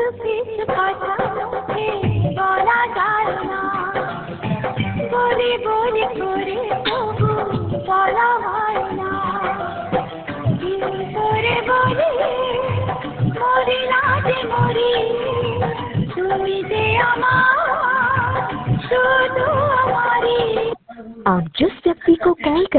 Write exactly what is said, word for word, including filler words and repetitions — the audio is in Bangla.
কিছু কথা মুখে বলা যায় না, বলি বলি করে তবু বলা হয় না। কি করে বলি মরি না যে মরি, তুমি যে আমার শুধু আমারই। आप जिस व्यक्ति को कॉल